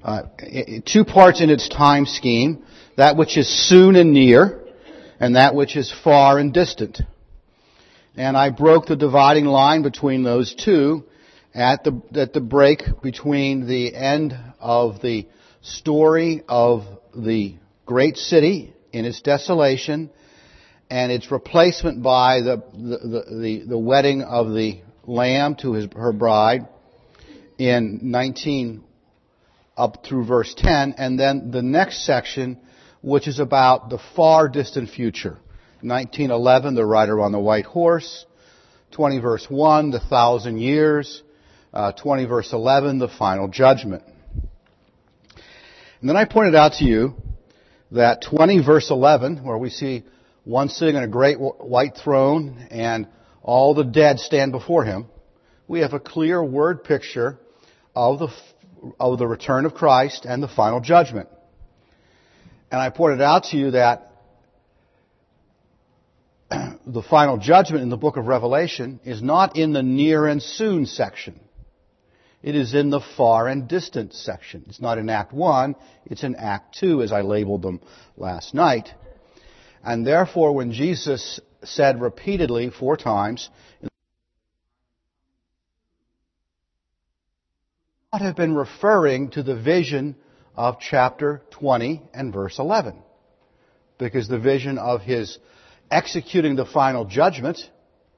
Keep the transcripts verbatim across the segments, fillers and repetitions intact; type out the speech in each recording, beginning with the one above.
uh, two parts in its time scheme, that which is soon and near, and that which is far and distant. And I broke the dividing line between those two at the, at the break between the end of the story of the great city in its desolation and its replacement by the, the, the, the wedding of the Lamb to his, her bride in nineteen up through verse ten, and then the next section, which is about the far distant future. nineteen eleven, the rider on the white horse. twenty verse one, the thousand years. Uh, twenty verse eleven, the final judgment. And then I pointed out to you that twenty verse eleven, where we see one sitting on a great white throne and all the dead stand before him, we have a clear word picture of the of the return of Christ and the final judgment. And I pointed out to you that the final judgment in the book of Revelation is not in the near and soon section. It is in the far and distant section. It's not in Act one, it's in Act two, as I labeled them last night. And therefore, when Jesus said repeatedly, four times, not have been referring to the vision of chapter twenty and verse eleven. Because the vision of his executing the final judgment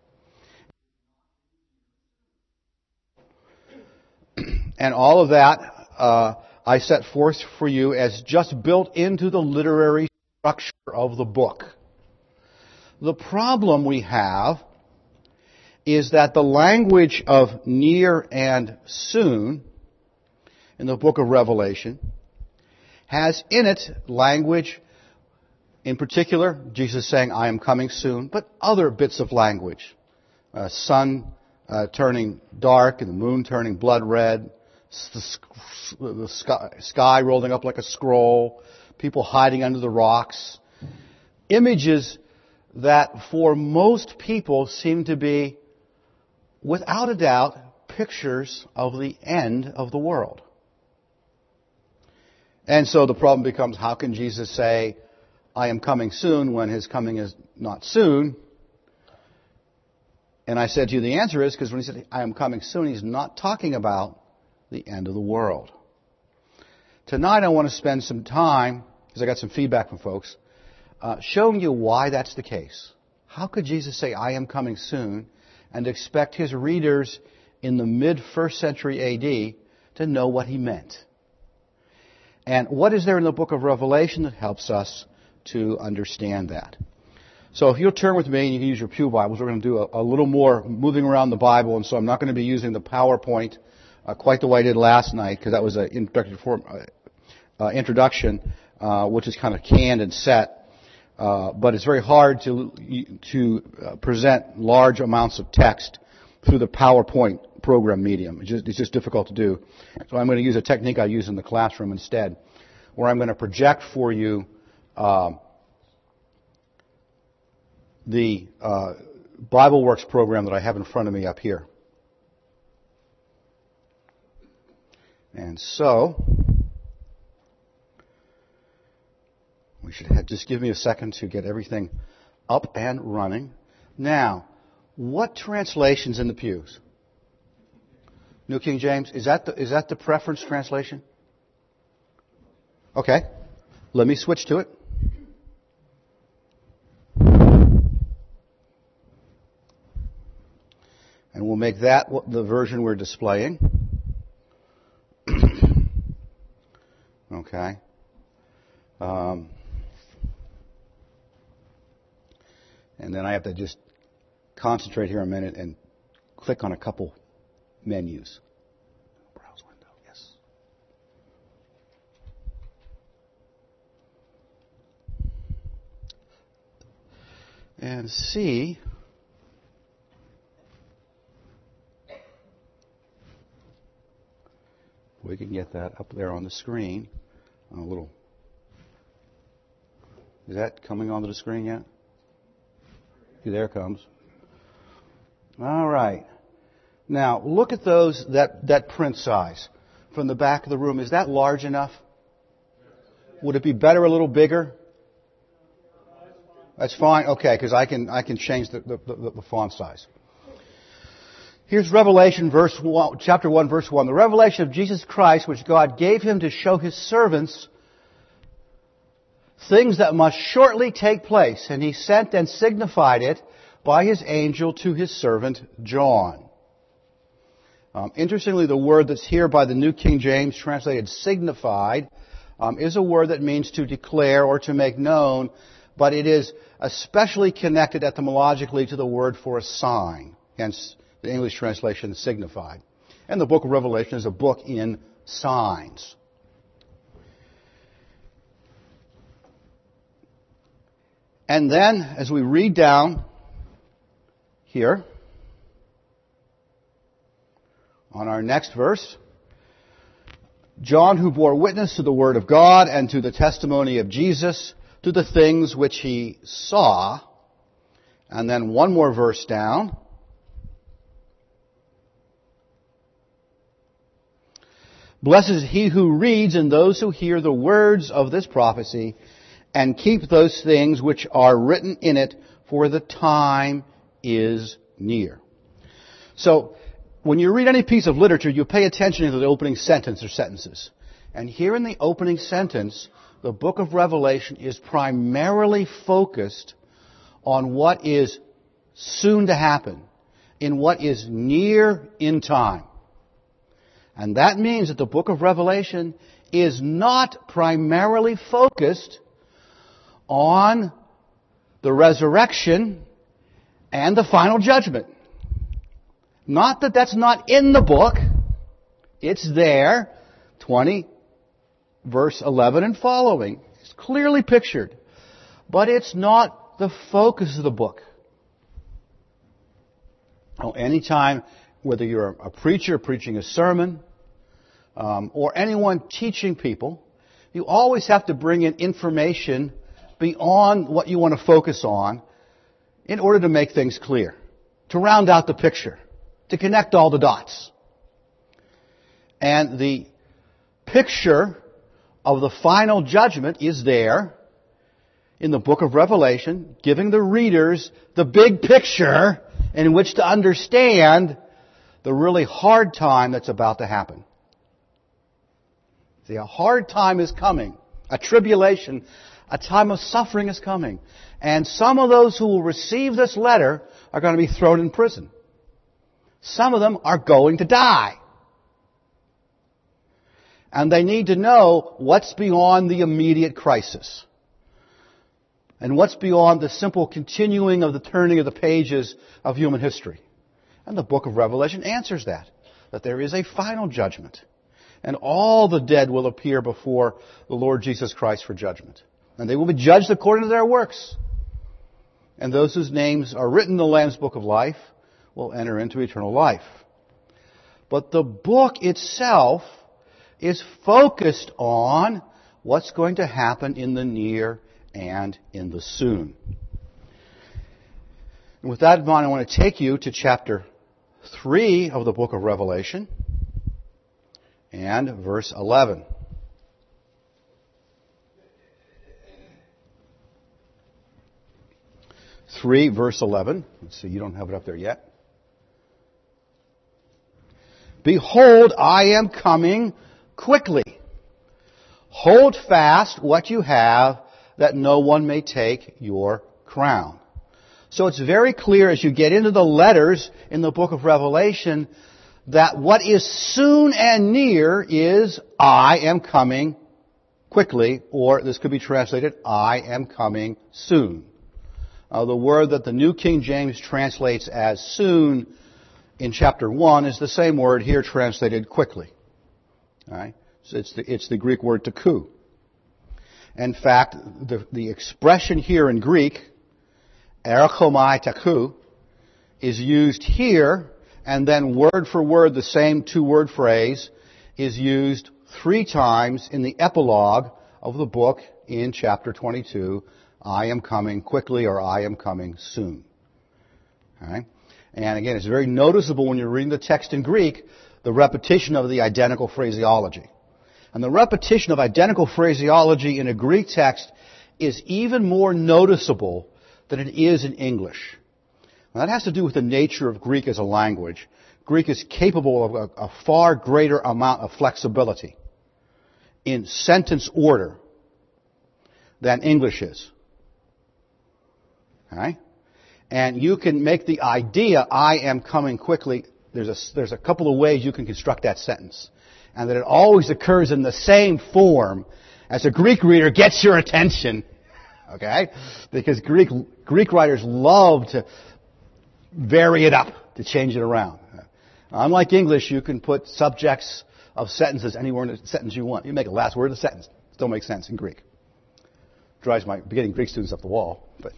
and all of that uh, I set forth for you as just built into the literary structure of the book. The problem we have is that the language of near and soon in the book of Revelation has in it language, in particular, Jesus saying, I am coming soon, but other bits of language. Uh, sun uh, turning dark and the moon turning blood red, the, the sky, sky rolling up like a scroll, people hiding under the rocks. Images that for most people seem to be, without a doubt, pictures of the end of the world. And so the problem becomes, how can Jesus say, I am coming soon, when his coming is not soon? And I said to you the answer is, because when he said, I am coming soon, he's not talking about the end of the world. Tonight I want to spend some time, because I got some feedback from folks, uh, showing you why that's the case. How could Jesus say, I am coming soon, and expect his readers in the mid-first century A D to know what he meant? And what is there in the book of Revelation that helps us to understand that? So if you'll turn with me, and you can use your pew Bibles, we're going to do a, a little more moving around the Bible, and so I'm not going to be using the PowerPoint uh, quite the way I did last night, because that was an introductory form, uh, uh, introduction, uh, which is kind of canned and set. Uh, but it's very hard to to uh, present large amounts of text through the PowerPoint program medium. It's just, it's just difficult to do. So I'm going to use a technique I use in the classroom instead, where I'm going to project for you uh, the uh, BibleWorks program that I have in front of me up here. And so, we should have, just give me a second to get everything up and running. Now, what translation's in the pews? New King James? Is that the, is that the preference translation? Okay. Let me switch to it. And we'll make that the version we're displaying. Okay. Um, and then I have to just concentrate here a minute and click on a couple menus. Browse window, yes. And see if we can get that up there on the screen. A little. Is that coming onto the screen yet? There it comes. All right. Now, look at those, that, that print size. from the back of the room, is that large enough? Would it be better a little bigger? That's fine. Okay, because I can I can change the, the, the, the font size. Here's Revelation, verse one, chapter one, verse one. The revelation of Jesus Christ, which God gave him to show his servants things that must shortly take place, and he sent and signified it by his angel to his servant John. Um, interestingly, the word that's here by the New King James, translated signified, um, is a word that means to declare or to make known, but it is especially connected etymologically to the word for a sign, hence the English translation signified. And the book of Revelation is a book in signs. And then, as we read down here, on our next verse, John, who bore witness to the word of God and to the testimony of Jesus, to the things which he saw. And then one more verse down. Blessed is he who reads and those who hear the words of this prophecy and keep those things which are written in it, for the time is near. So, when you read any piece of literature, you pay attention to the opening sentence or sentences. And here in the opening sentence, the book of Revelation is primarily focused on what is soon to happen, in what is near in time. And that means that the book of Revelation is not primarily focused on the resurrection and the final judgment. Not that that's not in the book. It's there. twenty, verse eleven and following. It's clearly pictured. But it's not the focus of the book. Oh, anytime, whether you're a preacher preaching a sermon, um, or anyone teaching people, you always have to bring in information beyond what you want to focus on in order to make things clear, to round out the picture, to connect all the dots. And the picture of the final judgment is there in the book of Revelation, giving the readers the big picture in which to understand the really hard time that's about to happen. See, a hard time is coming. A tribulation, a time of suffering is coming. And some of those who will receive this letter are going to be thrown in prison. Some of them are going to die. And they need to know what's beyond the immediate crisis. And what's beyond the simple continuing of the turning of the pages of human history. And the book of Revelation answers that. That there is a final judgment. And all the dead will appear before the Lord Jesus Christ for judgment. And they will be judged according to their works. And those whose names are written in the Lamb's book of life will enter into eternal life. But the book itself is focused on what's going to happen in the near and in the soon. And with that in mind, I want to take you to chapter three of the book of Revelation and verse eleven. three, verse eleven. Let's see, you don't have it up there yet. Behold, I am coming quickly. Hold fast what you have, that no one may take your crown. So it's very clear as you get into the letters in the book of Revelation that what is soon and near is I am coming quickly, or this could be translated, I am coming soon. Uh, the word that the New King James translates as soon in chapter one is the same word here translated quickly. All right? So it's the, it's the Greek word takou. In fact, the, the expression here in Greek, erchomai takou, is used here, and then word for word, the same two-word phrase is used three times in the epilogue of the book in chapter twenty-two, I am coming quickly, or I am coming soon. All right? And again, it's very noticeable when you're reading the text in Greek, the repetition of the identical phraseology. And the repetition of identical phraseology in a Greek text is even more noticeable than it is in English. Now, that has to do with the nature of Greek as a language. Greek is capable of a, a far greater amount of flexibility in sentence order than English is. Okay? And you can make the idea, I am coming quickly, there's a, there's a couple of ways you can construct that sentence. And that it always occurs in the same form as a Greek reader gets your attention. Okay? Because Greek, Greek writers love to vary it up, to change it around. Unlike English, you can put subjects of sentences anywhere in the sentence you want. You make a last word of the sentence. Still makes sense in Greek. Drives my beginning Greek students up the wall, but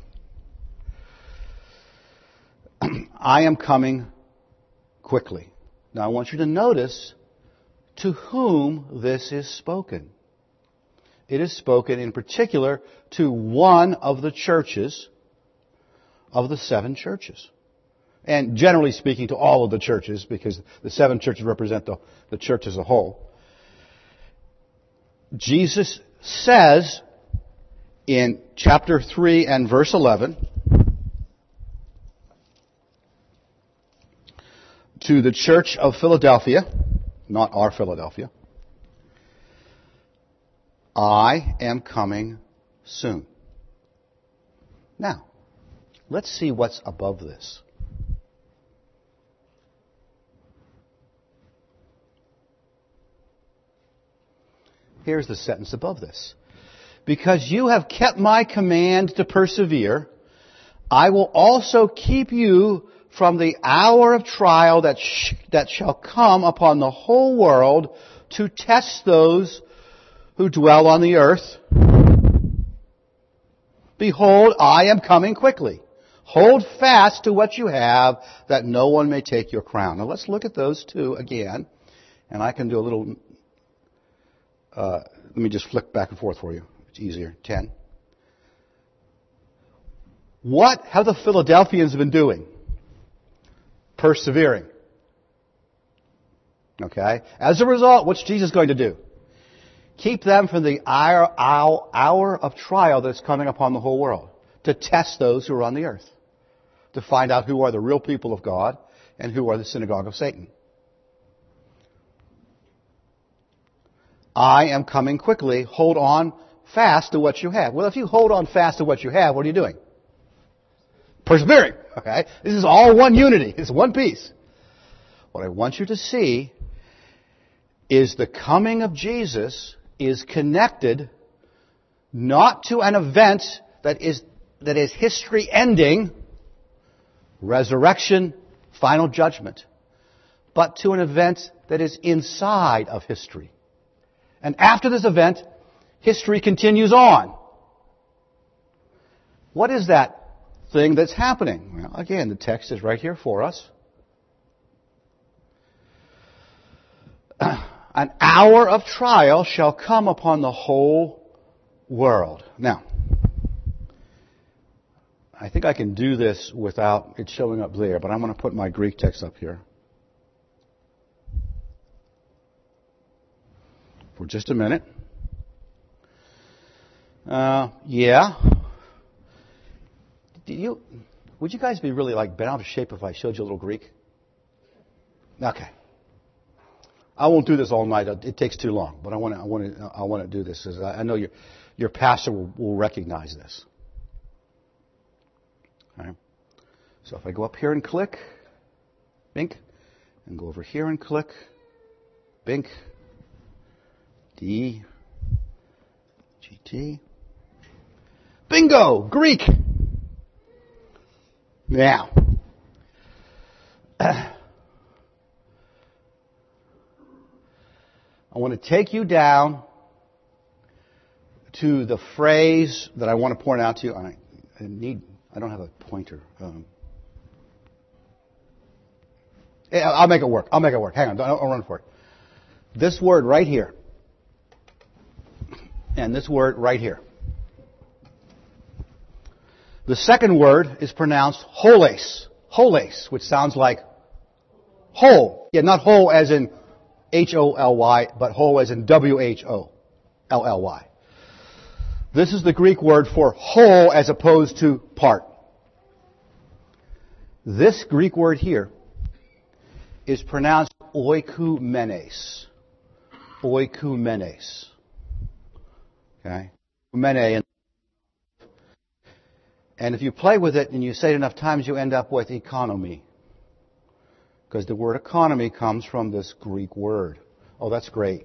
I am coming quickly. Now I want you to notice to whom this is spoken. It is spoken in particular to one of the churches of the seven churches. And generally speaking to all of the churches, because the seven churches represent the, the church as a whole. Jesus says in chapter three and verse eleven, to the church of Philadelphia, not our Philadelphia, I am coming soon. Now, let's see what's above this. Here's the sentence above this. Because you have kept my command to persevere, I will also keep you from the hour of trial that sh- that shall come upon the whole world to test those who dwell on the earth. Behold, I am coming quickly. Hold fast to what you have, that no one may take your crown. Now let's look at those two again, and I can do a little... Uh, let me just flick back and forth for you. It's easier. Ten. What have the Philadelphians been doing? Persevering. Okay? As a result, what's Jesus going to do? Keep them from the hour, hour, hour of trial that's coming upon the whole world. To test those who are on the earth. To find out who are the real people of God and who are the synagogue of Satan. I am coming quickly. Hold on fast to what you have. Well, if you hold on fast to what you have, what are you doing? Persevering. Okay? This is all one unity. It's one piece. What I want you to see is the coming of Jesus is connected not to an event that is that is history ending, resurrection, final judgment, but to an event that is inside of history. And after this event, history continues on. What is that thing that's happening? Well, again, the text is right here for us. An hour of trial shall come upon the whole world. Now, I think I can do this without it showing up there, but I'm going to put my Greek text up here. For just a minute. Uh, yeah. Do you, would you guys be really like bent out of shape if I showed you a little Greek? Okay. I won't do this all night. It takes too long. But I want to. I want to. I want to do this. I know your your pastor will, will recognize this. All right. So if I go up here and click, bink, and go over here and click, bink. D, G T. Bingo! Greek! Now, I want to take you down to the phrase that I want to point out to you. I, I need, I don't have a pointer. Um, I'll make it work. I'll make it work. Hang on. Don't, don't run for it. This word right here. And this word right here. The second word is pronounced holes. Holes, which sounds like whole. Yeah, not whole as in H O L Y, but whole as in W H O L L Y. This is the Greek word for whole as opposed to part. This Greek word here is pronounced oikumenes. Oikumenes. Okay? Oikumene. And if you play with it and you say it enough times, you end up with economy. Because the word economy comes from this Greek word. Oh, that's great.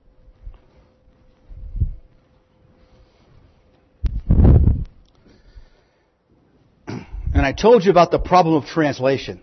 And I told you about the problem of translation.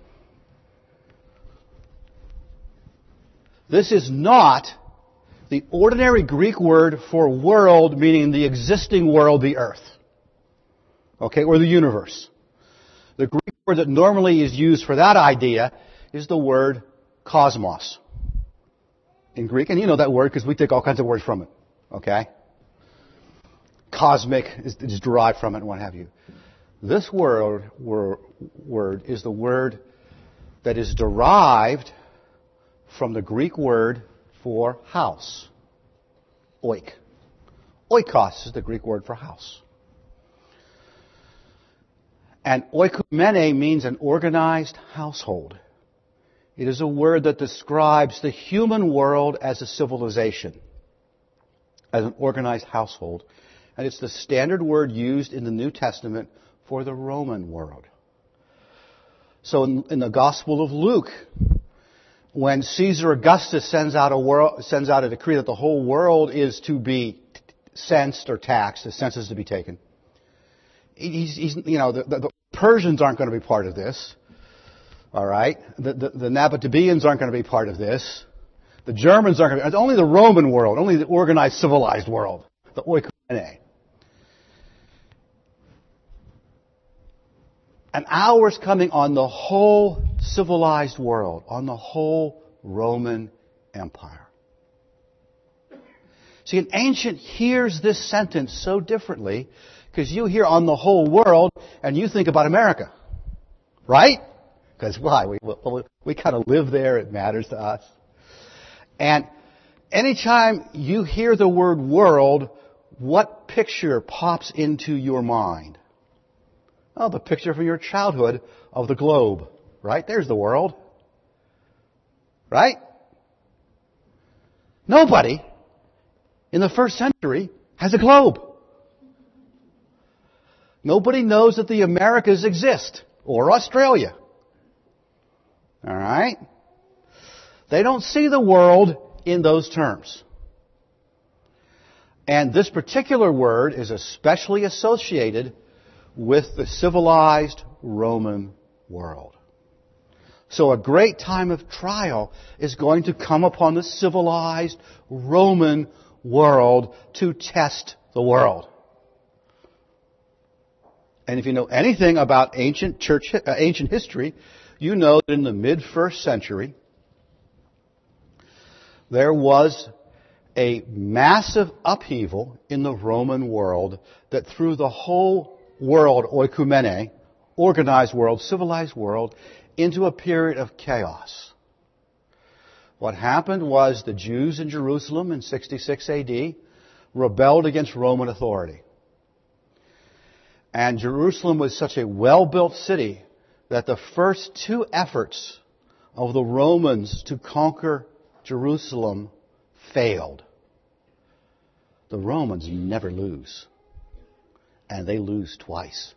This is not the ordinary Greek word for world, meaning the existing world, the earth. Okay, or the universe. The Greek word that normally is used for that idea is the word cosmos in Greek. And you know that word because we take all kinds of words from it. Okay? Cosmic is, is derived from it and what have you. This word, word, word is the word that is derived from the Greek word for house. Oik. Oikos is the Greek word for house. And oikumene means an organized household. It is a word that describes the human world as a civilization, as an organized household. And it's the standard word used in the New Testament for the Roman world. So in, in the Gospel of Luke, when Caesar Augustus sends out a world, sends out a decree that the whole world is to be censed or taxed, the census is to be taken, he's, he's you know the, the, the Persians aren't going to be part of this. All right, the, the, the Nabateans aren't going to be part of this. The Germans aren't going to be. It's only the Roman world, only the organized, civilized world, the oikumene. And hours coming on the whole civilized world, on the whole Roman Empire. See, an ancient hears this sentence so differently because you hear on the whole world and you think about America. Right? Because why? We, we, we kind of live there. It matters to us. And anytime you hear the word world, what picture pops into your mind? Oh, the picture from your childhood of the globe. Right? There's the world. Right? Nobody in the first century has a globe. Nobody knows that the Americas exist. Or Australia. All right? They don't see the world in those terms. And this particular word is especially associated with the civilized Roman world. So a great time of trial is going to come upon the civilized Roman world to test the world. And if you know anything about ancient church, uh, ancient history, you know that in the mid-first century, there was a massive upheaval in the Roman world that threw the whole world, oikumene, organized world, civilized world, into a period of chaos. What happened was the Jews in Jerusalem in sixty-six A D rebelled against Roman authority. And Jerusalem was such a well-built city that the first two efforts of the Romans to conquer Jerusalem failed. The Romans never lose. And they lose twice.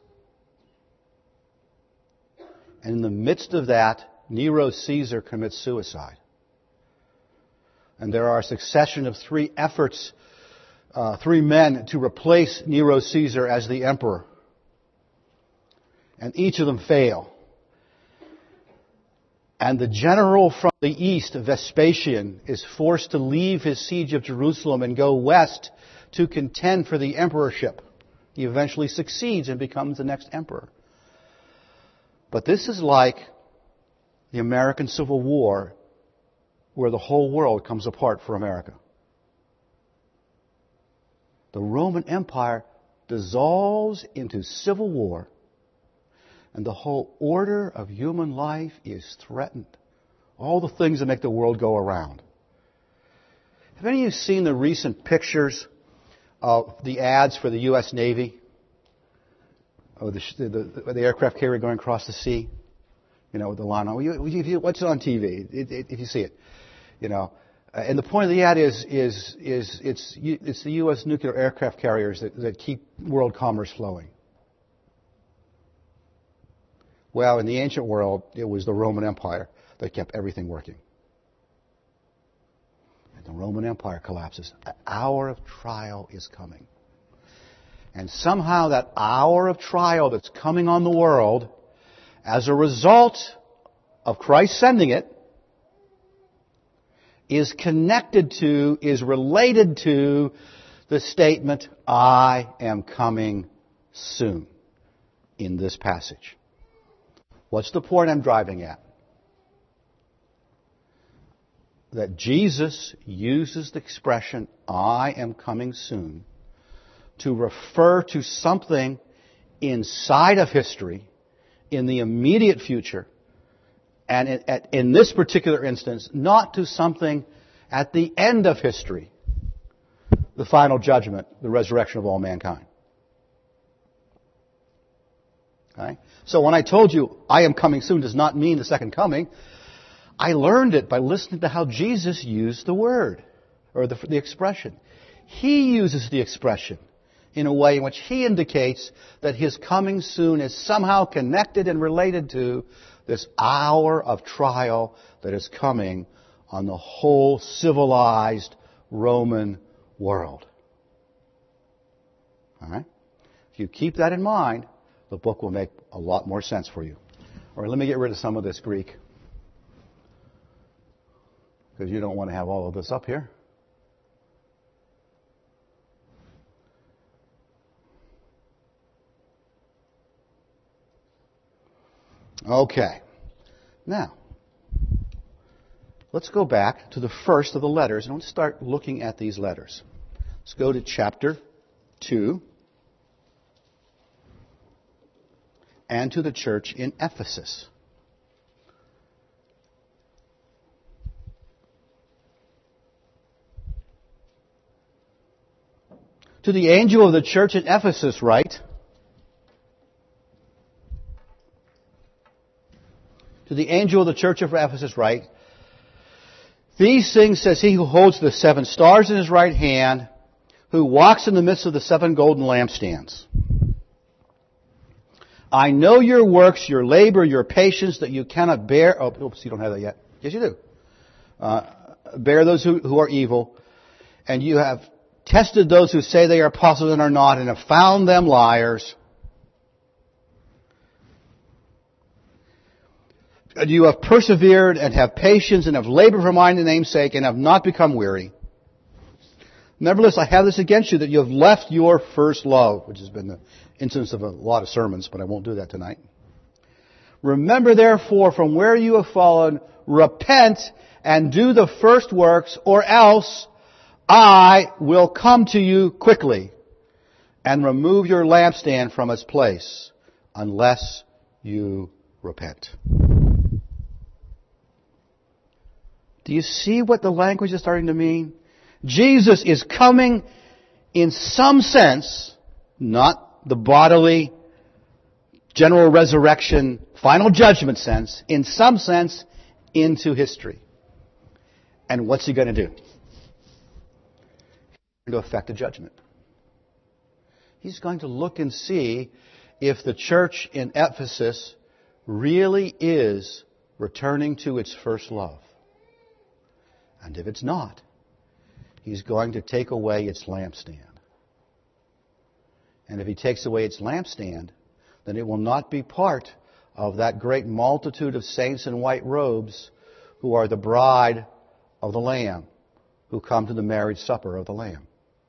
And in the midst of that, Nero Caesar commits suicide. And there are a succession of three efforts, uh, three men to replace Nero Caesar as the emperor. And each of them fail. And the general from the east, Vespasian, is forced to leave his siege of Jerusalem and go west to contend for the emperorship. He eventually succeeds and becomes the next emperor. But this is like the American Civil War, where the whole world comes apart for America. The Roman Empire dissolves into civil war, and the whole order of human life is threatened. All the things that make the world go around Have any of you seen the recent pictures of the ads for the U S Navy? Of the, the, the aircraft carrier going across the sea? You know, with the line on. You, you, what's on T V? It, it, if you see it. You know. Uh, and the point of the ad is, is, is it's, it's the U S nuclear aircraft carriers that, that keep world commerce flowing. Well, in the ancient world, it was the Roman Empire that kept everything working. And the Roman Empire collapses. An hour of trial is coming. And somehow that hour of trial that's coming on the world, as a result of Christ sending it, is connected to, is related to the statement, I am coming soon, in this passage. What's the point I'm driving at? That Jesus uses the expression, I am coming soon, to refer to something inside of history, in the immediate future, and in, in this particular instance, not to something at the end of history, the final judgment, the resurrection of all mankind. Okay? So when I told you, I am coming soon does not mean the second coming, I learned it by listening to how Jesus used the word, or the, the expression. He uses the expression in a way in which he indicates that his coming soon is somehow connected and related to this hour of trial that is coming on the whole civilized Roman world. All right? If you keep that in mind, the book will make a lot more sense for you. All right, let me get rid of some of this Greek, because you don't want to have all of this up here. Okay. Now, let's go back to the first of the letters, and let's start looking at these letters. Let's go to chapter two, and to the church in Ephesus. To the angel of the church in Ephesus write, To the angel of the church of Ephesus write, These things says he who holds the seven stars in his right hand, who walks in the midst of the seven golden lampstands. I know your works, your labor, your patience, that you cannot bear... Oh, oops, you don't have that yet. Yes, you do. Uh, bear those who, who are evil. And you have tested those who say they are apostles and are not, and have found them liars. And you have persevered and have patience and have labored for my name's sake and have not become weary. Nevertheless, I have this against you, that you have left your first love, which has been the instance of a lot of sermons, but I won't do that tonight. Remember, therefore, from where you have fallen, repent and do the first works, or else I will come to you quickly and remove your lampstand from its place, unless you repent. Do you see what the language is starting to mean? Jesus is coming in some sense, not the bodily, general resurrection, final judgment sense, in some sense, into history. And what's he going to do? He's going to effect a judgment. He's going to look and see if the church in Ephesus really is returning to its first love. And if it's not, he's going to take away its lampstand. And if he takes away its lampstand, then it will not be part of that great multitude of saints in white robes who are the bride of the Lamb, who come to the marriage supper of the Lamb.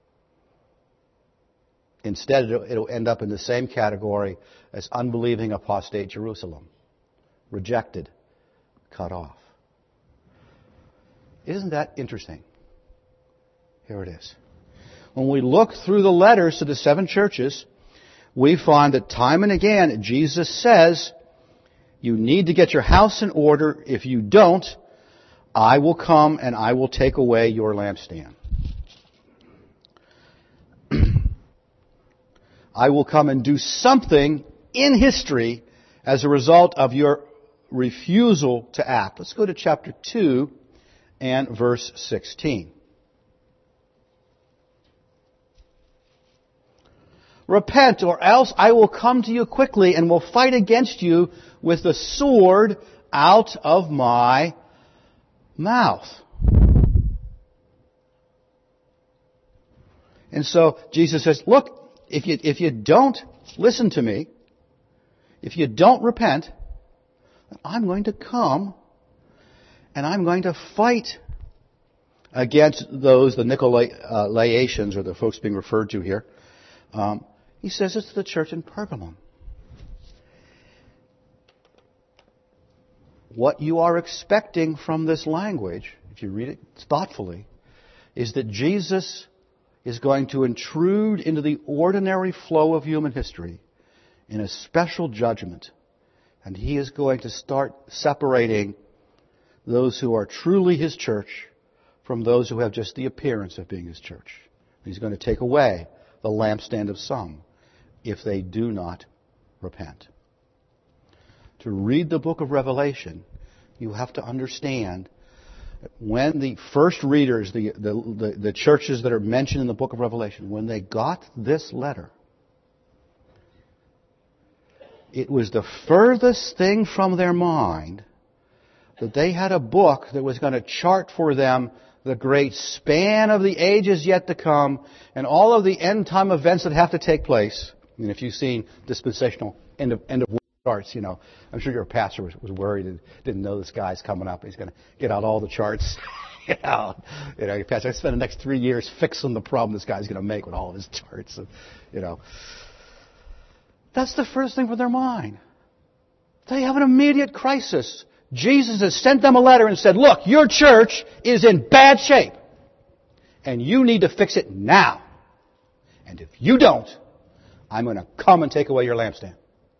Instead, it'll end up in the same category as unbelieving apostate Jerusalem. Rejected, cut off. Isn't that interesting? Here it is. When we look through the letters to the seven churches, we find that time and again Jesus says, you need to get your house in order. If you don't, I will come and I will take away your lampstand. I will come and do something in history as a result of your refusal to act. Let's go to chapter two and verse sixteen. Repent, or else I will come to you quickly and will fight against you with the sword out of my mouth. And so Jesus says, look, if you, if you don't listen to me, if you don't repent, I'm going to come and I'm going to fight against those, the Nicolaitans, or the folks being referred to here. Um, he says it's the church in Pergamum. What you are expecting from this language, if you read it thoughtfully, is that Jesus is going to intrude into the ordinary flow of human history in a special judgment. And He is going to start separating those who are truly His church from those who have just the appearance of being His church. He's going to take away the lampstand of some if they do not repent. To read the book of Revelation, you have to understand that when the first readers, the, the, the, the churches that are mentioned in the book of Revelation, when they got this letter, it was the furthest thing from their mind that they had a book that was going to chart for them the great span of the ages yet to come and all of the end time events that have to take place. I mean, if you've seen dispensational end of end of charts, you know, I'm sure your pastor was, was worried and didn't know this guy's coming up. He's going to get out all the charts. you know, you know, your pastor, I spend the next three years fixing the problem this guy's going to make with all of his charts. And, you know, that's the first thing for their mind. They have an immediate crisis. Jesus has sent them a letter and said, look, your church is in bad shape. And you need to fix it now. And if you don't, I'm going to come and take away your lampstand.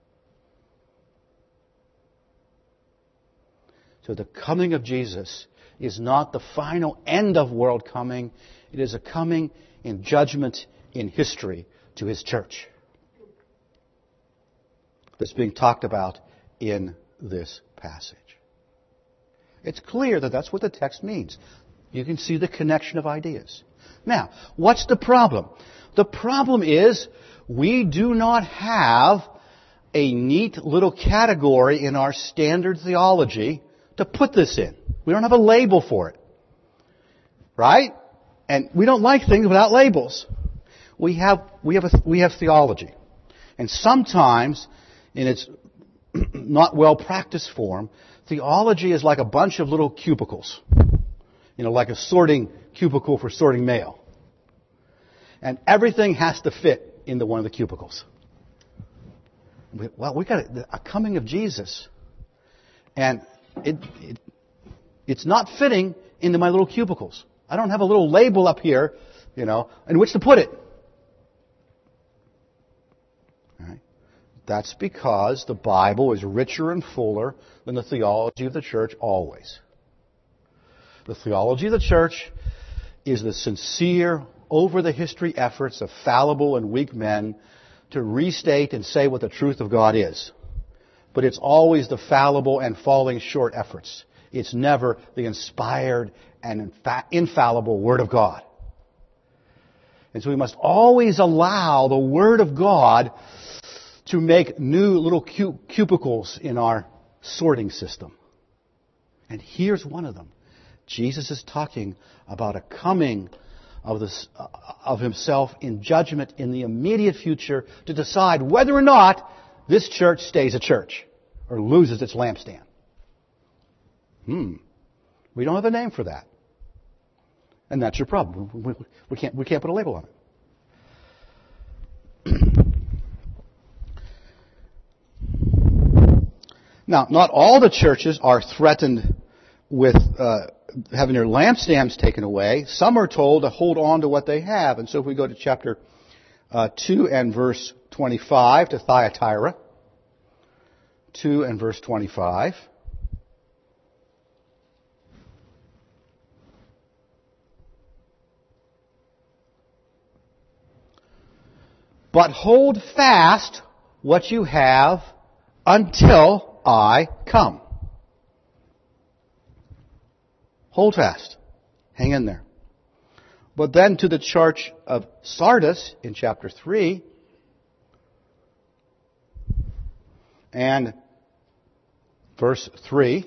So the coming of Jesus is not the final end of world coming. It is a coming in judgment in history to His church. That's being talked about in this passage. It's clear that that's what the text means. You can see the connection of ideas. Now, what's the problem? The problem is we do not have a neat little category in our standard theology to put this in. We don't have a label for it. Right? And we don't like things without labels. We have, we have, a, we have theology. And sometimes, in its not well practiced form, theology is like a bunch of little cubicles. You know, like a sorting cubicle for sorting mail. And everything has to fit into one of the cubicles. Well, we got a, a coming of Jesus. And it, it it's not fitting into my little cubicles. I don't have a little label up here, you know, in which to put it. That's because the Bible is richer and fuller than the theology of the church always. The theology of the church is the sincere, over-the-history efforts of fallible and weak men to restate and say what the truth of God is. But it's always the fallible and falling short efforts. It's never the inspired and infa- infallible Word of God. And so we must always allow the Word of God to make new little cubicles in our sorting system. And here's one of them. Jesus is talking about a coming of, this, uh, of Himself in judgment in the immediate future to decide whether or not this church stays a church or loses its lampstand. Hmm. We don't have a name for that. And that's your problem. We, we, can't, we can't put a label on it. Now, not all the churches are threatened with uh, having their lampstands taken away. Some are told to hold on to what they have. And so if we go to chapter uh, two and verse twenty-five to Thyatira, two and verse twenty-five. But hold fast what you have until I come. Hold fast. Hang in there. But then to the church of Sardis in chapter three, and verse three,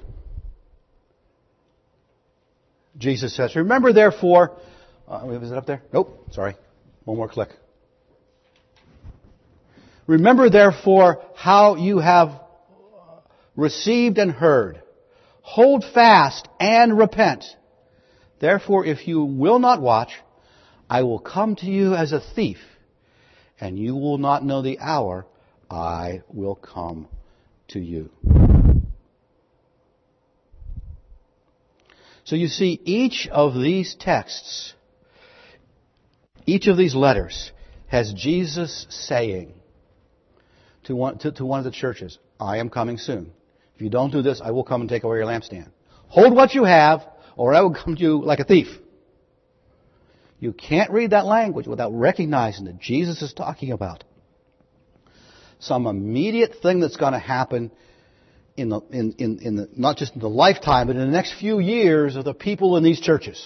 Jesus says, remember therefore, uh, is it up there? Nope, sorry. One more click. Remember therefore how you have received and heard. Hold fast and repent. Therefore, if you will not watch, I will come to you as a thief, and you will not know the hour I will come to you. So you see, each of these texts, each of these letters, has Jesus saying to one, to, to one of the churches, I am coming soon. If you don't do this, I will come and take away your lampstand. Hold what you have, or I will come to you like a thief. You can't read that language without recognizing that Jesus is talking about some immediate thing that's going to happen in the, in, in, in the, not just in the lifetime, but in the next few years of the people in these churches.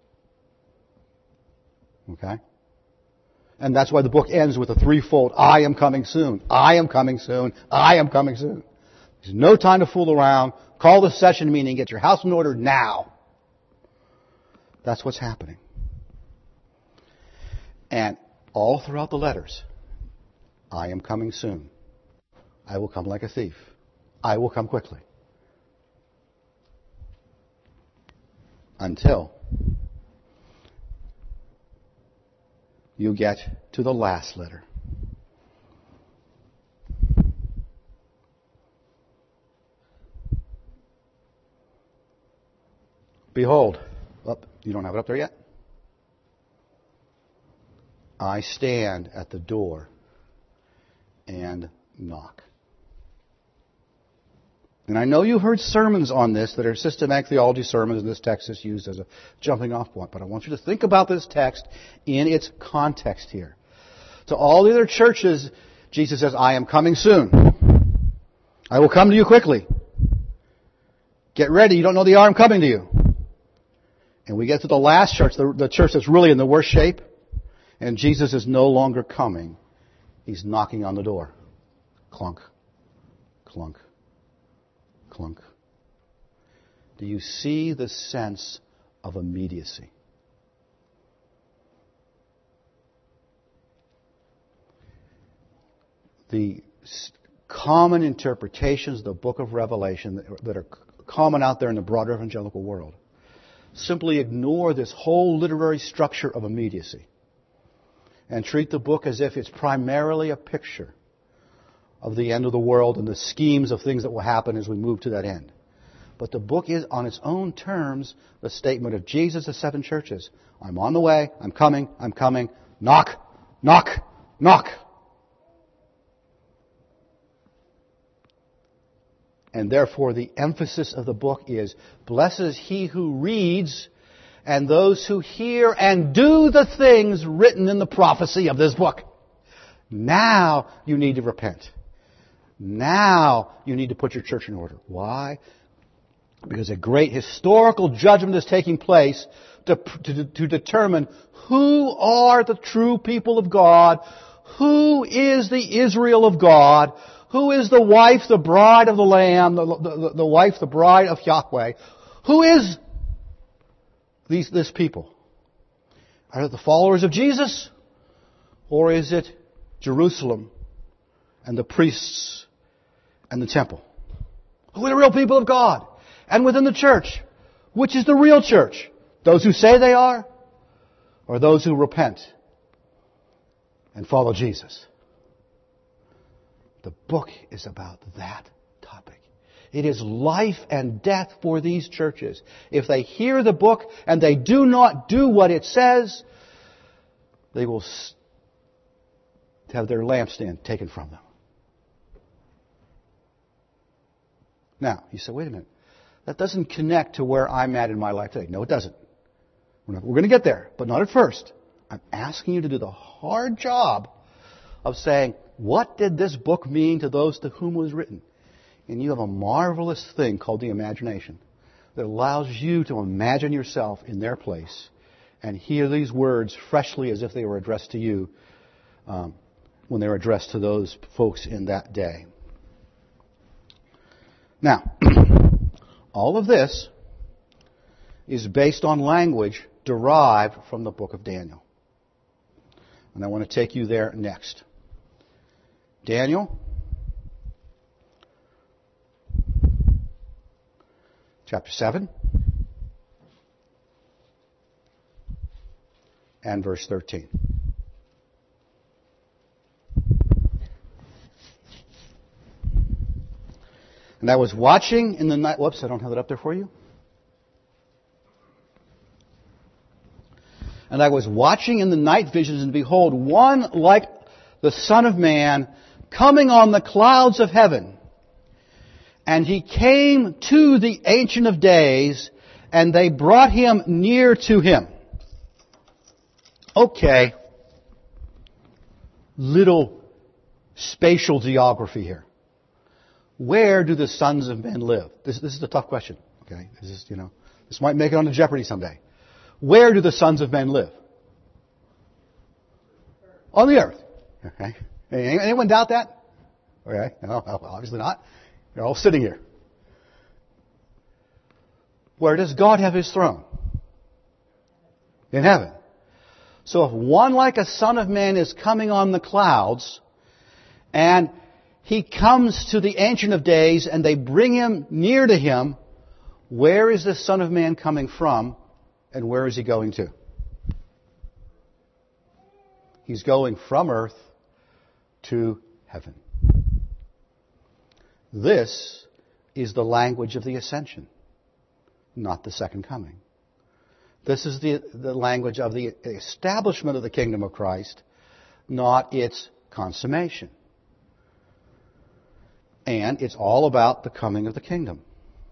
Okay? And that's why the book ends with a threefold, I am coming soon, I am coming soon, I am coming soon. There's no time to fool around. Call the session meeting, get your house in order now. That's what's happening. And all throughout the letters, I am coming soon. I will come like a thief. I will come quickly. Until you get to the last letter. Behold, oh, you don't have it up there yet? I stand at the door and knock. And I know you've heard sermons on this that are systematic theology sermons, and this text is used as a jumping off point. But I want you to think about this text in its context here. To all the other churches, Jesus says, I am coming soon. I will come to you quickly. Get ready, you don't know the hour I'm coming to you. And we get to the last church, the, the church that's really in the worst shape, and Jesus is no longer coming. He's knocking on the door. Clunk, clunk, clunk. Do you see the sense of immediacy? The common interpretations of the book of Revelation that are common out there in the broader evangelical world simply ignore this whole literary structure of immediacy and treat the book as if it's primarily a picture of the end of the world and the schemes of things that will happen as we move to that end. But the book is, on its own terms, the statement of Jesus to seven churches. I'm on the way, I'm coming, I'm coming, knock, knock, knock. And therefore the emphasis of the book is, blessed is he who reads and those who hear and do the things written in the prophecy of this book. Now you need to repent. Now you need to put your church in order. Why? Because a great historical judgment is taking place to, to, to determine who are the true people of God, who is the Israel of God, who is the wife, the bride of the Lamb, the, the, the wife, the bride of Yahweh? Who is these, this people? Are it the followers of Jesus? Or is it Jerusalem and the priests and the temple? Who are the real people of God? And within the church, which is the real church? Those who say they are? Or those who repent and follow Jesus? The book is about that topic. It is life and death for these churches. If they hear the book and they do not do what it says, they will have their lampstand taken from them. Now, you say, wait a minute. That doesn't connect to where I'm at in my life today. No, it doesn't. We're, not, we're going to get there, but not at first. I'm asking you to do the hard job of saying, what did this book mean to those to whom it was written? And you have a marvelous thing called the imagination that allows you to imagine yourself in their place and hear these words freshly as if they were addressed to you um, when they were addressed to those folks in that day. Now, all of this is based on language derived from the book of Daniel. And I want to take you there next. Daniel chapter seven and verse thirteen. And I was watching in the night. Whoops, I don't have it up there for you. And I was watching in the night visions, and behold, one like the Son of Man coming on the clouds of heaven. And he came to the Ancient of Days, and they brought him near to him. Okay. Little spatial geography here. Where do the sons of men live? This, this is a tough question. Okay, this is, you know, this might make it onto Jeopardy someday. Where do the sons of men live? On the earth. Okay. Anyone doubt that? Okay. No, obviously not. You're all sitting here. Where does God have His throne? In heaven. So if one like a Son of Man is coming on the clouds, and He comes to the Ancient of Days, and they bring Him near to Him, where is the Son of Man coming from, and where is He going to? He's going from earth to heaven. This is the language of the ascension, not the second coming. This is the, the language of the establishment of the kingdom of Christ, not its consummation. And it's all about the coming of the kingdom.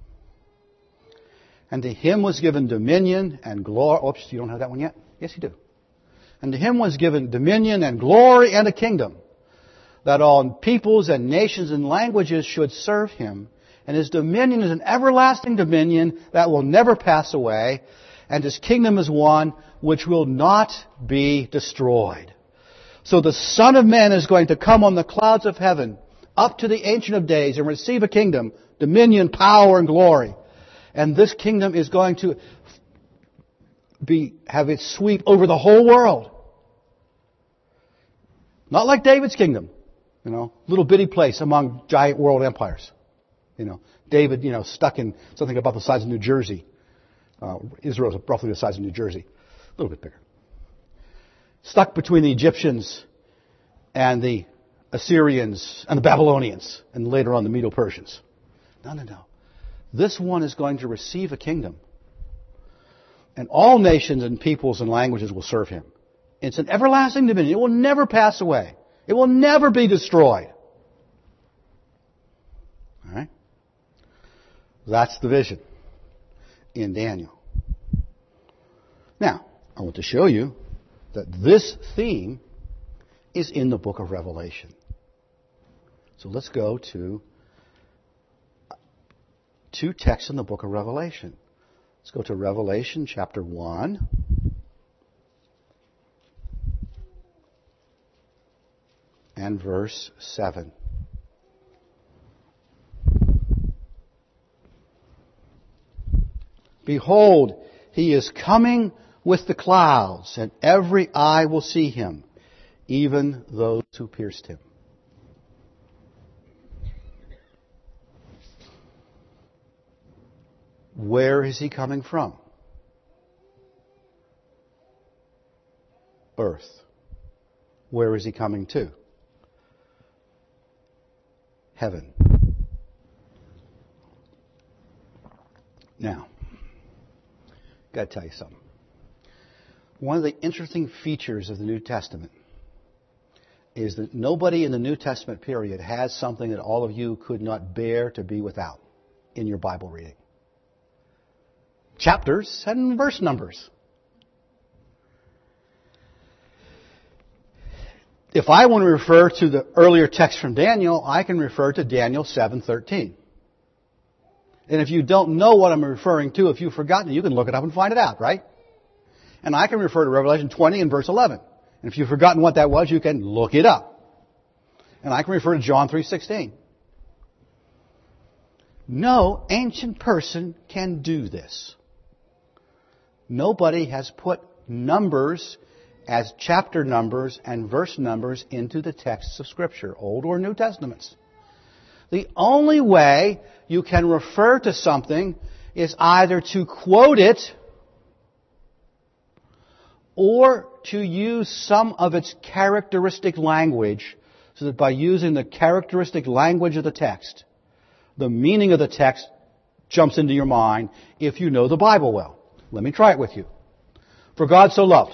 And to Him was given dominion and glory. Oops, you don't have that one yet? Yes, you do. And to Him was given dominion and glory and a kingdom, that all peoples and nations and languages should serve Him. And His dominion is an everlasting dominion that will never pass away. And His kingdom is one which will not be destroyed. So the Son of Man is going to come on the clouds of heaven, up to the Ancient of Days, and receive a kingdom, dominion, power, and glory. And this kingdom is going to be have its sweep over the whole world. Not like David's kingdom. You know, little bitty place among giant world empires. You know, David, you know, stuck in something about the size of New Jersey. Uh, Israel is roughly the size of New Jersey. A little bit bigger. Stuck between the Egyptians and the Assyrians and the Babylonians, and later on the Medo-Persians. No, no, no. This one is going to receive a kingdom. And all nations and peoples and languages will serve Him. It's an everlasting dominion. It will never pass away. It will never be destroyed. All right? That's the vision in Daniel. Now, I want to show you that this theme is in the book of Revelation. So let's go to two texts in the book of Revelation. Let's go to Revelation chapter one. And verse seven. Behold, He is coming with the clouds, and every eye will see Him, even those who pierced Him. Where is He coming from? Earth. Where is He coming to? Heaven. Now, got to tell you something. One of the interesting features of the New Testament is that nobody in the New Testament period has something that all of you could not bear to be without in your Bible reading. Chapters and verse numbers. If I want to refer to the earlier text from Daniel, I can refer to Daniel seven thirteen. And if you don't know what I'm referring to, if you've forgotten it, you can look it up and find it out, right? And I can refer to Revelation twenty and verse eleven. And if you've forgotten what that was, you can look it up. And I can refer to John three sixteen. No ancient person can do this. Nobody has put numbers as chapter numbers and verse numbers into the texts of Scripture, Old or New Testaments. The only way you can refer to something is either to quote it or to use some of its characteristic language, so that by using the characteristic language of the text, the meaning of the text jumps into your mind if you know the Bible well. Let me try it with you. For God so loved.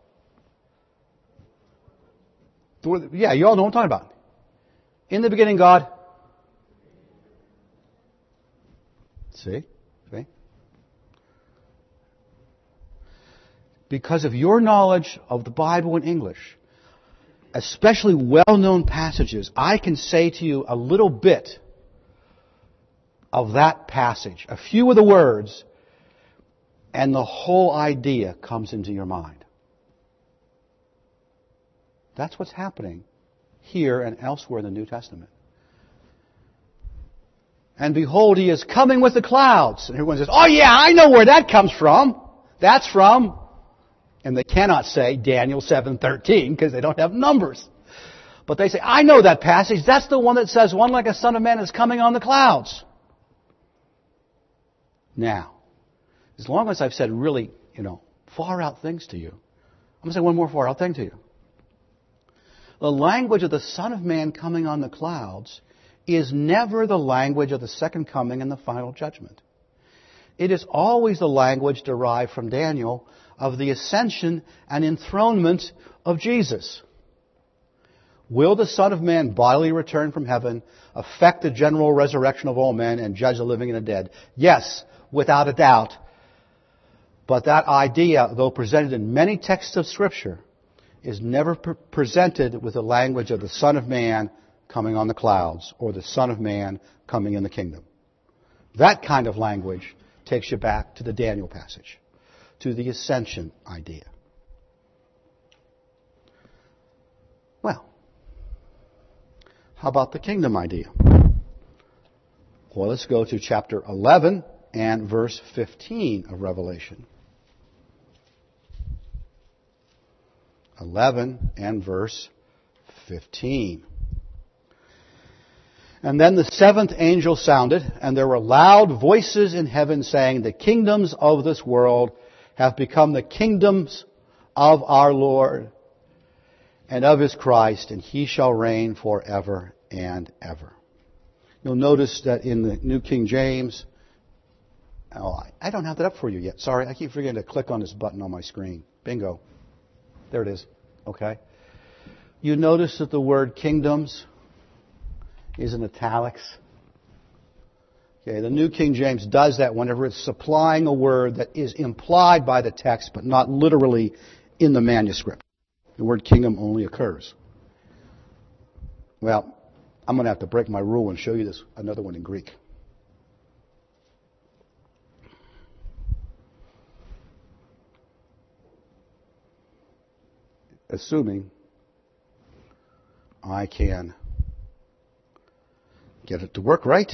Yeah, you all know what I'm talking about. In the beginning, God. See? See? Because of your knowledge of the Bible in English, especially well-known passages, I can say to you a little bit of that passage, a few of the words, and the whole idea comes into your mind. That's what's happening here and elsewhere in the New Testament. And behold, He is coming with the clouds. And everyone says, oh yeah, I know where that comes from. That's from... And they cannot say Daniel seven thirteen because they don't have numbers. But they say, I know that passage. That's the one that says, one like a son of man is coming on the clouds. Now, as long as I've said really, you know, far out things to you, I'm going to say one more far out thing to you. The language of the Son of Man coming on the clouds is never the language of the second coming and the final judgment. It is always the language derived from Daniel of the ascension and enthronement of Jesus. Will the Son of Man bodily return from heaven, affect the general resurrection of all men, and judge the living and the dead? Yes, without a doubt. But that idea, though presented in many texts of Scripture, is never pre- presented with the language of the Son of Man coming on the clouds or the Son of Man coming in the kingdom. That kind of language takes you back to the Daniel passage, to the ascension idea. Well, how about the kingdom idea? Well, let's go to chapter eleven and verse fifteen of Revelation. eleven and verse fifteen. And then the seventh angel sounded, and there were loud voices in heaven saying, the kingdoms of this world have become the kingdoms of our Lord and of His Christ, and He shall reign forever and ever. You'll notice that in the New King James, oh, I don't have that up for you yet. Sorry, I keep forgetting to click on this button on my screen. Bingo. There it is. Okay. You notice that the word kingdoms is in italics. Okay, the New King James does that whenever it's supplying a word that is implied by the text but not literally in the manuscript. The word kingdom only occurs. Well, I'm going to have to break my rule and show you this another one in Greek. Assuming I can get it to work right.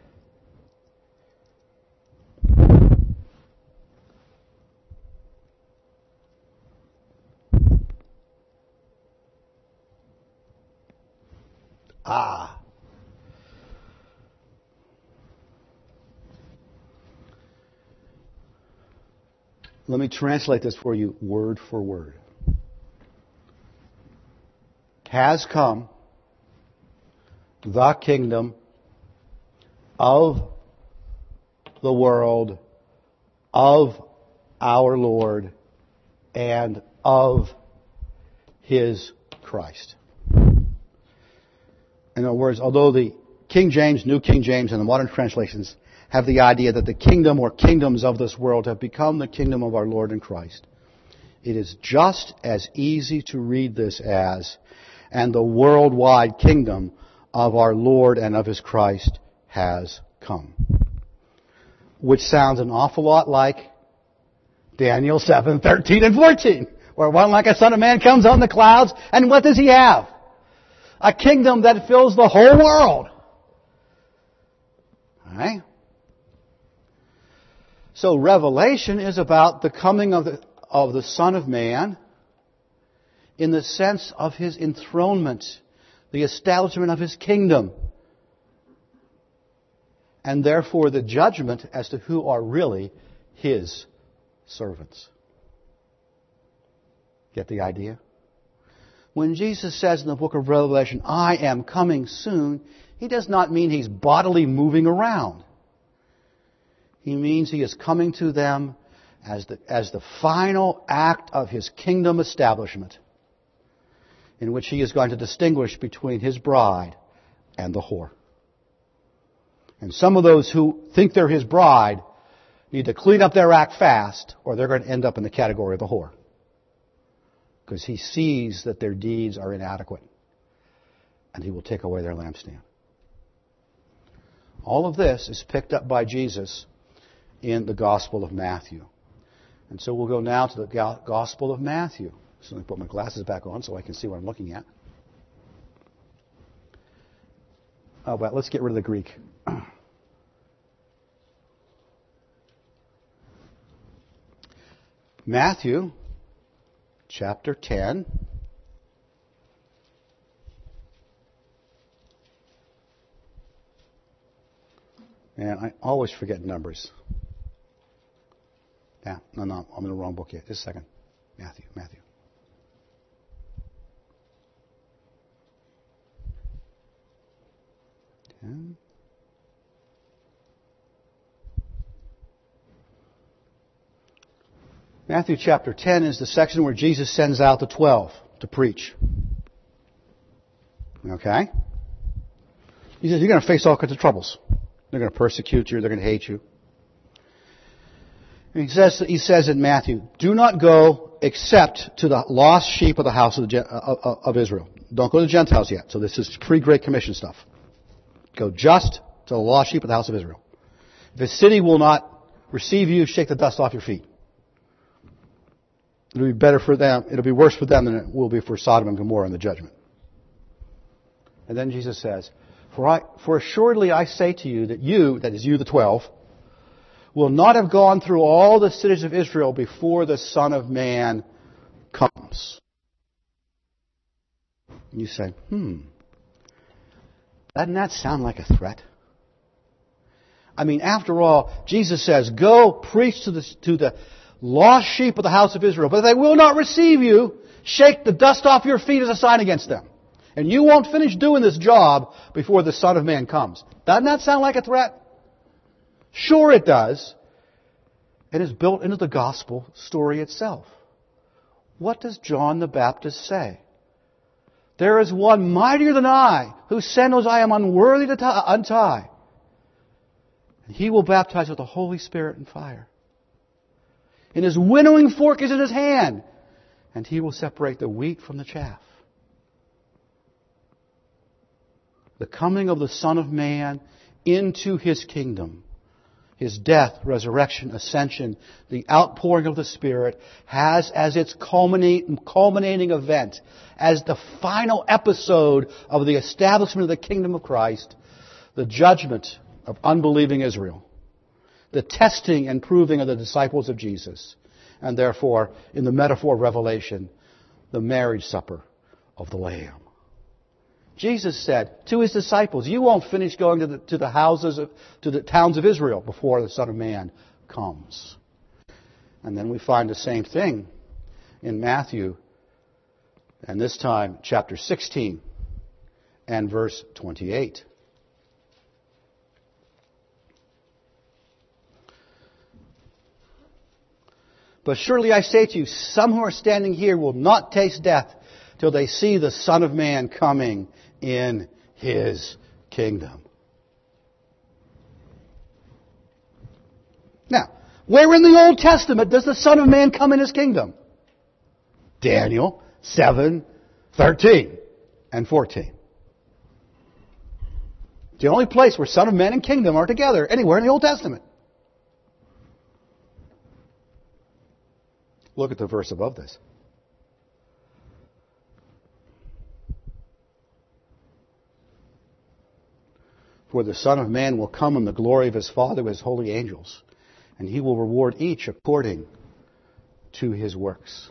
Ah. Let me translate this for you word for word. Has come the kingdom of the world, of our Lord, and of His Christ. In other words, although the King James, New King James, and the modern translations have the idea that the kingdom or kingdoms of this world have become the kingdom of our Lord and Christ, it is just as easy to read this as, and the worldwide kingdom of our Lord and of His Christ has come. Which sounds an awful lot like Daniel seven, thirteen and fourteen, where one like a son of man comes on the clouds, and what does He have? A kingdom that fills the whole world. Alright? So Revelation is about the coming of the, of the Son of Man in the sense of His enthronement, the establishment of His kingdom, and therefore the judgment as to who are really His servants. Get the idea? When Jesus says in the book of Revelation, I am coming soon, He does not mean He's bodily moving around. He means He is coming to them as the, as the final act of His kingdom establishment, in which He is going to distinguish between His bride and the whore. And some of those who think they're His bride need to clean up their act fast, or they're going to end up in the category of the whore. Because He sees that their deeds are inadequate, and He will take away their lampstand. All of this is picked up by Jesus in the Gospel of Matthew. And so we'll go now to the Gospel of Matthew. So let me put my glasses back on so I can see what I'm looking at. Oh, but let's get rid of the Greek. Matthew chapter ten. And I always forget numbers. Yeah, no, no, I'm in the wrong book yet. Just a second. Matthew, Matthew. ten. Matthew chapter ten is the section where Jesus sends out the twelve to preach. Okay? He says, you're going to face all kinds of troubles. They're going to persecute you. They're going to hate you. And he says, he says in Matthew, do not go except to the lost sheep of the house of, the, of, of Israel. Don't go to the Gentiles yet. So this is pre-Great Commission stuff. Go just to the lost sheep of the house of Israel. If a city will not receive you, shake the dust off your feet. It'll be better for them. It'll be worse for them than it will be for Sodom and Gomorrah in the judgment. And then Jesus says, For, I, for assuredly I say to you that you, that is you the twelve, will not have gone through all the cities of Israel before the Son of Man comes. And you say, hmm, doesn't that sound like a threat? I mean, after all, Jesus says, go preach to the, to the lost sheep of the house of Israel, but if they will not receive you, shake the dust off your feet as a sign against them. And you won't finish doing this job before the Son of Man comes. Doesn't that sound like a threat? Sure it does. It is built into the gospel story itself. What does John the Baptist say? There is one mightier than I, whose sandals I am unworthy to tie, untie. And He will baptize with the Holy Spirit and fire. And His winnowing fork is in His hand, and He will separate the wheat from the chaff. The coming of the Son of Man into His kingdom, His death, resurrection, ascension, the outpouring of the Spirit has as its culminating, culminating event, as the final episode of the establishment of the kingdom of Christ, the judgment of unbelieving Israel, the testing and proving of the disciples of Jesus, and therefore, in the metaphor of Revelation, the marriage supper of the Lamb. Jesus said to His disciples, you won't finish going to the, to the houses, of, to the towns of Israel before the Son of Man comes. And then we find the same thing in Matthew, and this time chapter sixteen and verse twenty-eight. But surely I say to you, some who are standing here will not taste death till they see the Son of Man coming in His kingdom. Now, where in the Old Testament does the Son of Man come in His kingdom? Daniel seven thirteen. and fourteen. It's the only place where Son of Man and kingdom are together, anywhere in the Old Testament. Look at the verse above this. For the Son of Man will come in the glory of His Father with His holy angels, and He will reward each according to his works.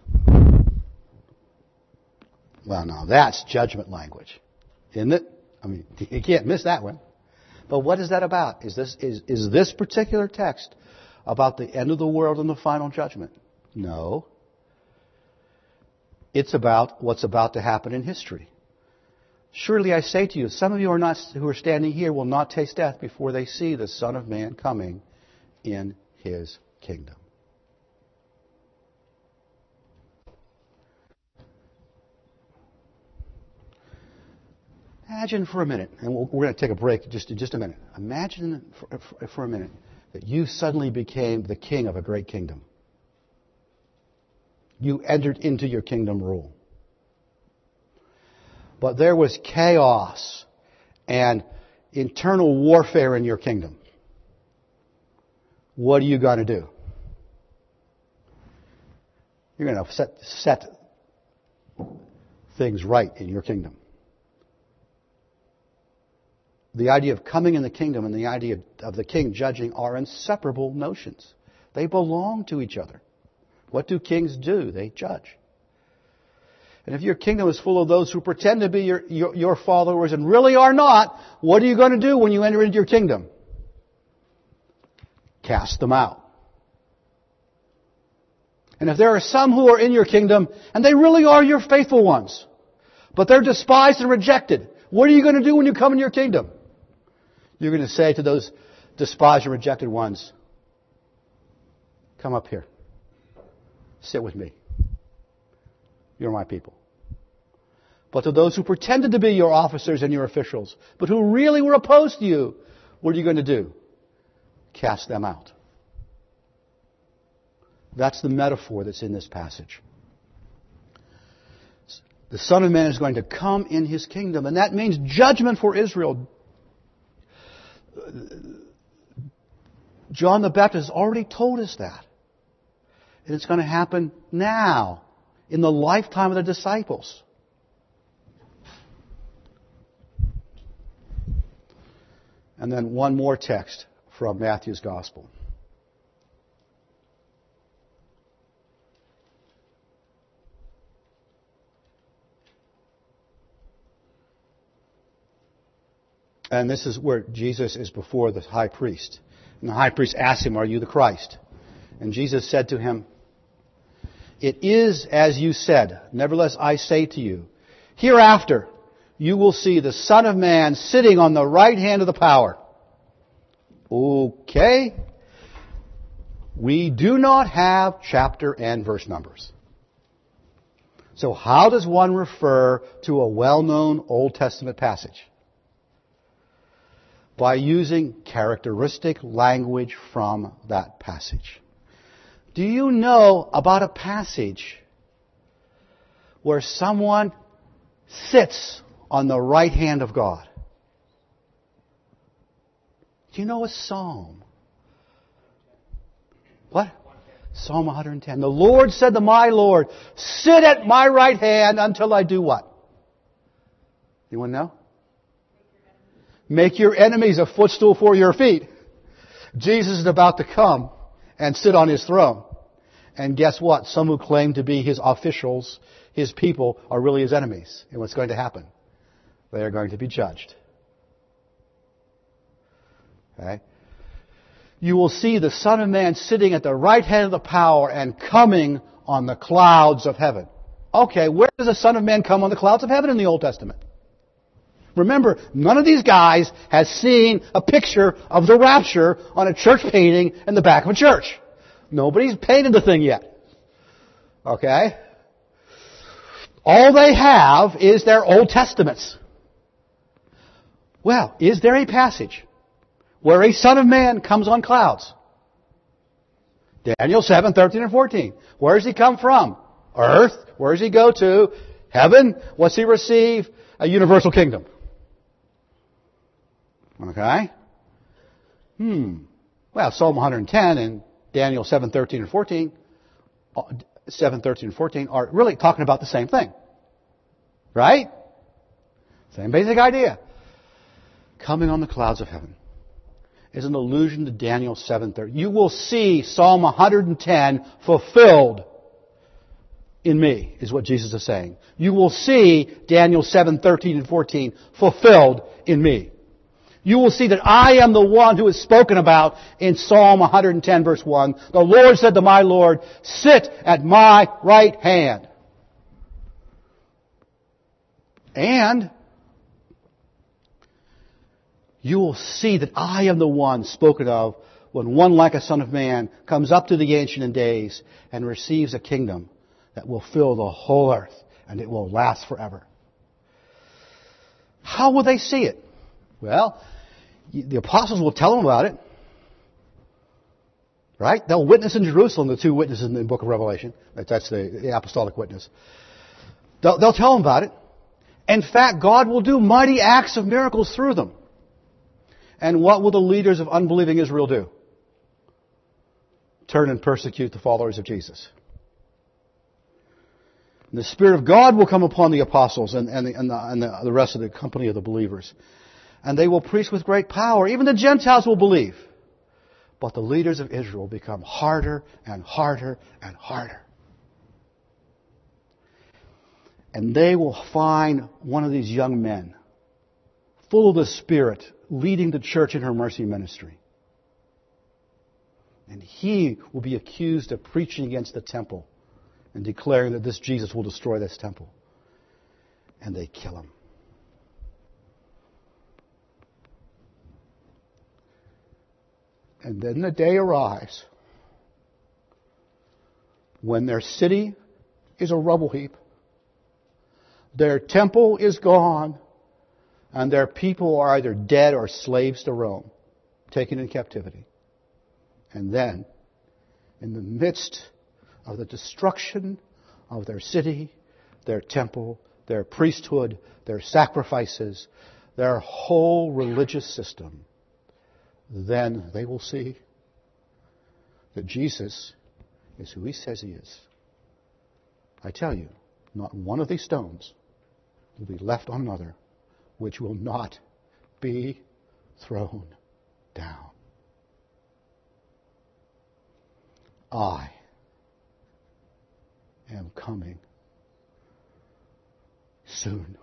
Well, now that's judgment language, isn't it? I mean, you can't miss that one. But what is that about? Is this is, is this particular text about the end of the world and the final judgment? No. It's about what's about to happen in history. Surely I say to you, some of you are not, who are standing here will not taste death before they see the Son of Man coming in His kingdom. Imagine for a minute, and we're going to take a break just in just a minute. Imagine for, for, for a minute that you suddenly became the king of a great kingdom. You entered into your kingdom rule. But there was chaos and internal warfare in your kingdom. What are you going to do? You're going to set, set things right in your kingdom. The idea of coming in the kingdom and the idea of the king judging are inseparable notions. They belong to each other. What do kings do? They judge. And if your kingdom is full of those who pretend to be your, your, your followers and really are not, what are you going to do when you enter into your kingdom? Cast them out. And if there are some who are in your kingdom and they really are your faithful ones, but they're despised and rejected, what are you going to do when you come in your kingdom? You're going to say to those despised and rejected ones, come up here. Sit with me. You're my people. But to those who pretended to be your officers and your officials, but who really were opposed to you, what are you going to do? Cast them out. That's the metaphor that's in this passage. The Son of Man is going to come in His kingdom, and that means judgment for Israel. John the Baptist has already told us that. And it's going to happen now, in the lifetime of the disciples. And then one more text from Matthew's Gospel. And this is where Jesus is before the high priest. And the high priest asks Him, are you the Christ? And Jesus said to him, it is as you said. Nevertheless, I say to you, hereafter you will see the Son of Man sitting on the right hand of the power. Okay. We do not have chapter and verse numbers. So how does one refer to a well-known Old Testament passage? By using characteristic language from that passage. Do you know about a passage where someone sits on the right hand of God? Do you know a psalm? What? Psalm one hundred ten. The Lord said to my Lord, sit at my right hand until I do what? Anyone know? Make your enemies a footstool for your feet. Jesus is about to come and sit on His throne. And guess what? Some who claim to be His officials, His people, are really His enemies. And what's going to happen? They are going to be judged. Okay? You will see the Son of Man sitting at the right hand of the power and coming on the clouds of heaven. Okay, where does the Son of Man come on the clouds of heaven in the Old Testament? Remember, none of these guys has seen a picture of the rapture on a church painting in the back of a church. Nobody's painted the thing yet. Okay? All they have is their Old Testaments. Well, is there a passage where a Son of Man comes on clouds? Daniel seven, thirteen and fourteen. Where does He come from? Earth. Where does He go to? Heaven. What's He receive? a universal kingdom. Okay? Hmm. Well, Psalm one ten and Daniel seven thirteen and fourteen, seven thirteen and fourteen are really talking about the same thing. Right? Same basic idea. Coming on the clouds of heaven is an allusion to Daniel seven thirty. You will see Psalm one ten fulfilled in me, is what Jesus is saying. You will see Daniel seven thirteen and fourteen fulfilled in me. You will see that I am the one who is spoken about in Psalm one ten verse one. The Lord said to my Lord, sit at my right hand. And you will see that I am the one spoken of when one like a son of man comes up to the Ancient of Days and receives a kingdom that will fill the whole earth and it will last forever. How will they see it? Well, the apostles will tell them about it. Right? They'll witness in Jerusalem, the two witnesses in the book of Revelation. That's the, the apostolic witness. They'll, they'll tell them about it. In fact, God will do mighty acts of miracles through them. And what will the leaders of unbelieving Israel do? Turn and persecute the followers of Jesus. And the Spirit of God will come upon the apostles and, and, the, and, the, and the, the rest of the company of the believers. And they will preach with great power. Even the Gentiles will believe. But the leaders of Israel will become harder and harder and harder. And they will find one of these young men, full of the Spirit, leading the church in her mercy ministry. And he will be accused of preaching against the temple and declaring that this Jesus will destroy this temple. And they kill him. And then the day arrives when their city is a rubble heap, their temple is gone, and their people are either dead or slaves to Rome, taken in captivity. And then, in the midst of the destruction of their city, their temple, their priesthood, their sacrifices, their whole religious system, then they will see that Jesus is who he says he is. I tell you, not one of these stones will be left on another which will not be thrown down. I am coming soon.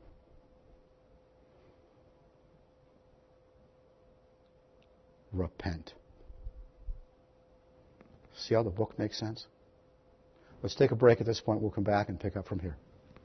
Repent. See how the book makes sense? Let's take a break at this point. We'll come back and pick up from here.